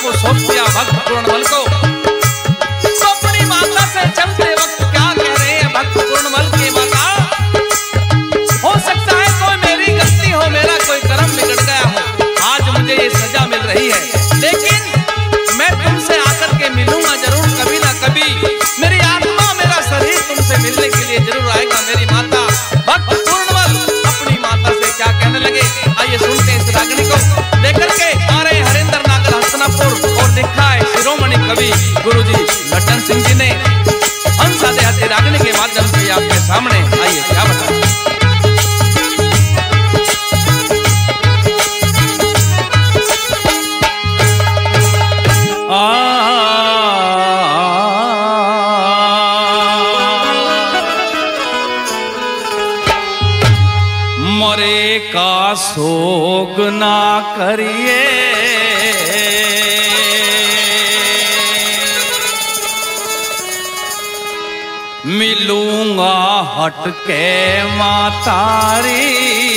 को सौंप दिया भक्त पूर्णमल को। तो अपनी माता से चलते वक्त क्या कह रहे हैं भक्त पूर्णमल की माता, हो सकता है कोई मेरी गलती हो, मेरा कोई कर्म बिगड़ गया हो, आज मुझे ये सजा मिल रही है, लेकिन मैं तुमसे आकर के मिलूंगा जरूर कभी ना कभी। मेरी आत्मा मेरा शरीर तुमसे मिलने के लिए जरूर आएगा। मेरी माता भक्त पूर्णमल अपनी माता से क्या कहने लगे, आइए सुनते हैं इस रागनी को। लेकर के आ रहे हरिंदर नागर हसनापुर और लिखा है शिरोमणि कवि गुरुजी लट्टन सिंह जी ने हंस आदि रागनी के माध्यम से आपके सामने। आइए क्या बताएं। मरे का शोक ना करिए, मिलूंगा हट के मातारी,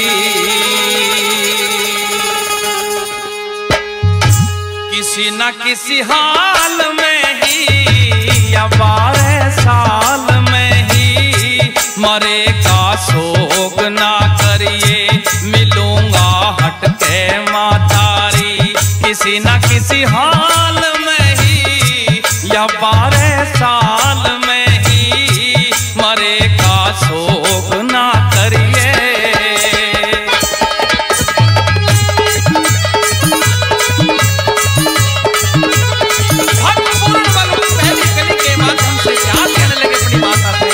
किसी न किसी हाल में ही या 12 साल में ही मरे का शोक ना करिए, मिलूंगा हट के मातारी, किसी न किसी हाल में ही या 12 साल में ही मरे का शोक ना करिए। पहली कली के माध्यम से क्या कहने लगे अपनी माता से,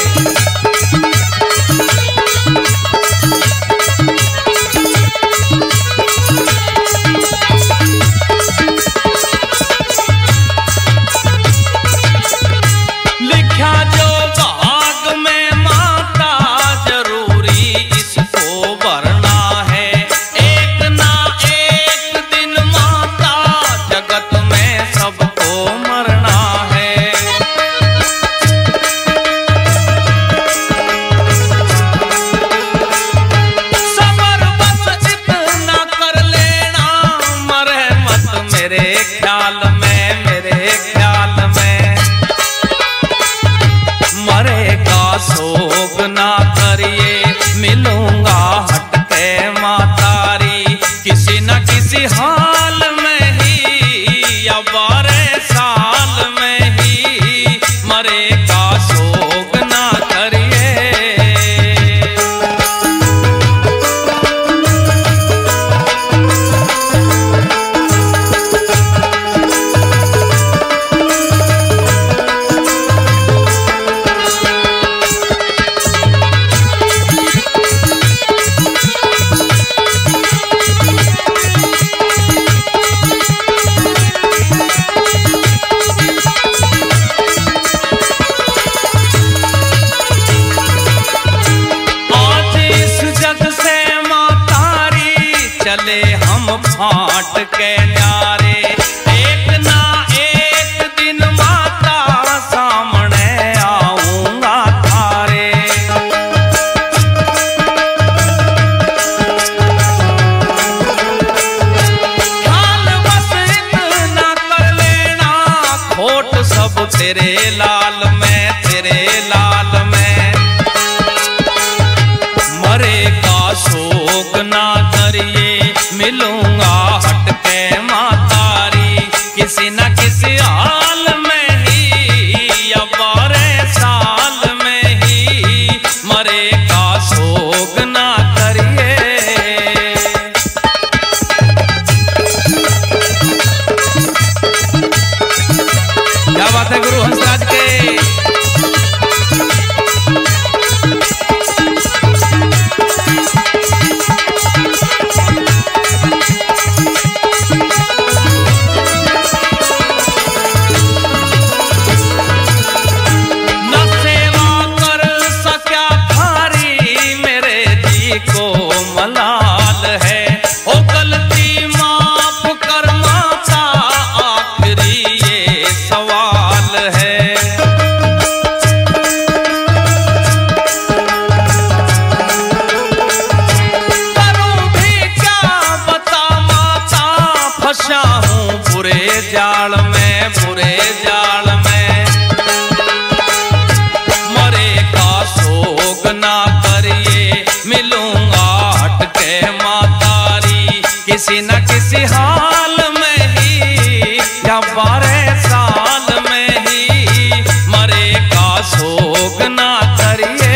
शोक ना करिए, मिलूंगा हट के मातारी, किसी न किसी हाल में ही या 12 साल में ही मरे का शोक ना करिए। चले हम फाट के न्यारे, एक ना एक दिन माता सामने आऊंगा थारे, हाल बस इतना कर लेना, खोट सब तेरे लाल में, तेरे लाल में, मरे का शोक ना करिए, मिलूंगा हट के मातारी, किसी न किसी हाल में ही या 12 साल में ही मरे का शोक ना करिए। क्या बात है गुरु हंसराज के। जाल में बुरे जाल में, मरे का शोक ना करिए मिलूंगा हट के मातारी, किसी न किसी हाल में ही या 12 साल में ही मरे का शोक ना करिए।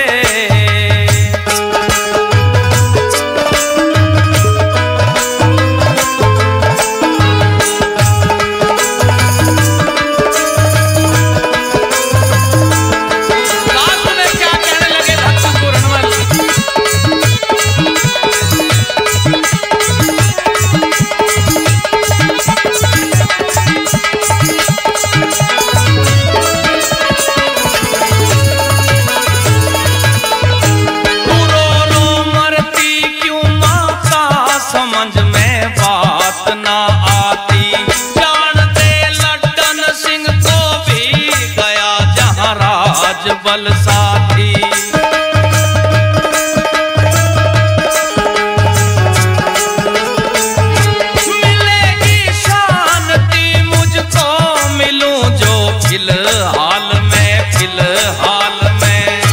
समझ में बात ना आती, जानते लड्डन सिंह को भी गया जहां राज बल साथी। मिलेगी शांति मुझको मिलूं जो फिलहाल में, फिलहाल में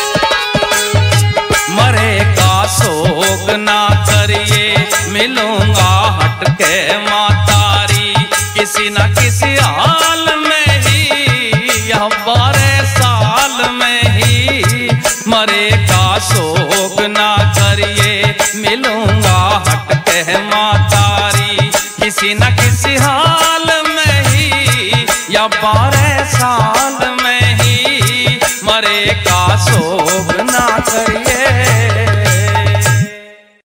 मरे का शोक ना करिए मिलूंगा हट के मातारी, किसी न किसी हाल में ही या 12 साल में ही मरे का शोक ना करिए मिलूंगा हट के मातारी, किसी न किसी हाल में ही या 12 साल में ही मरे का शोक ना करिए।